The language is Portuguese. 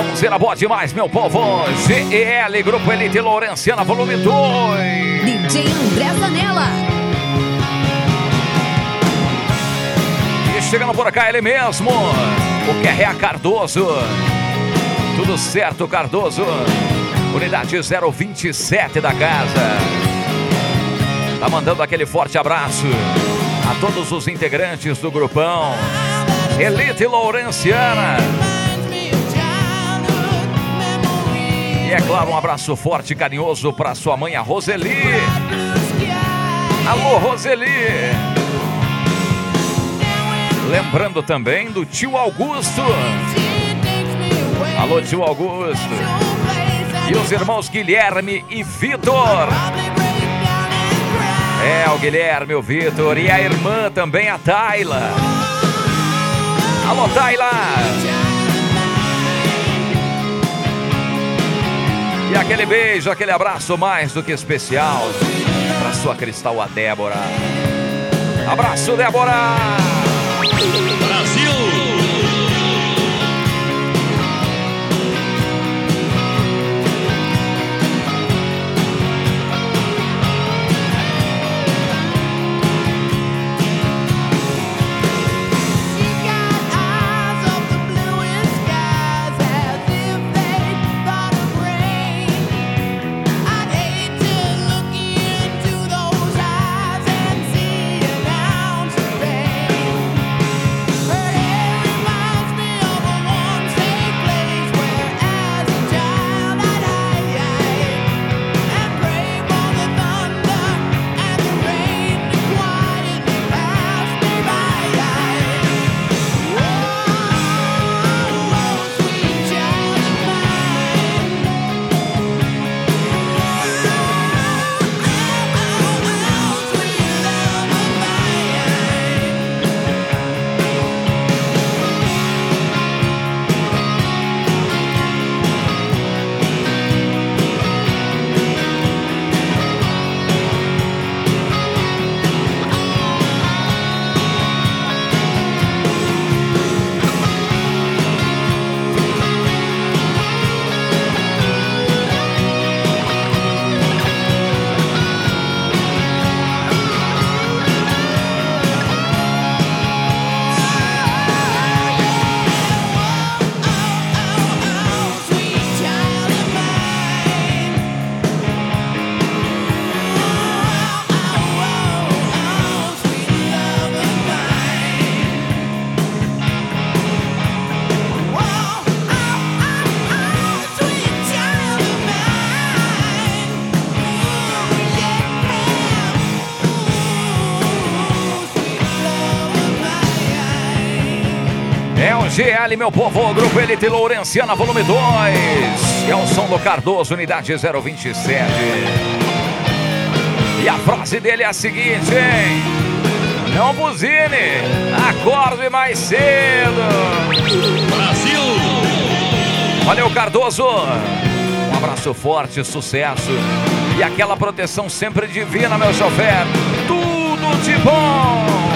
Sonzeira boa demais, meu povo. GEL, Grupo Elite Lourenciana, volume 2. DJ André Zanella. E chegando por cá ele mesmo, o QRA Cardoso. Tudo certo, Cardoso. Unidade 027 da casa. Tá mandando aquele forte abraço a todos os integrantes do grupão Elite Lourenciana. E é claro, um abraço forte e carinhoso para sua mãe, a Roseli. Alô, Roseli. Lembrando também do tio Augusto. Alô, tio Augusto. E os irmãos Guilherme e Vitor. É, o Guilherme, o Vitor e a irmã também, a Tayla. Alô, Tayla. E aquele beijo, aquele abraço mais do que especial para sua Cristal, a Débora. Abraço, Débora. Brasil. GL, meu povo, Grupo Elite Lourenciana, volume 2. É o som do Cardoso, unidade 027. E a frase dele é a seguinte, hein? Não buzine, acorde mais cedo. Brasil. Valeu, Cardoso. Um abraço forte, sucesso. E aquela proteção sempre divina, meu chofer. Tudo de bom.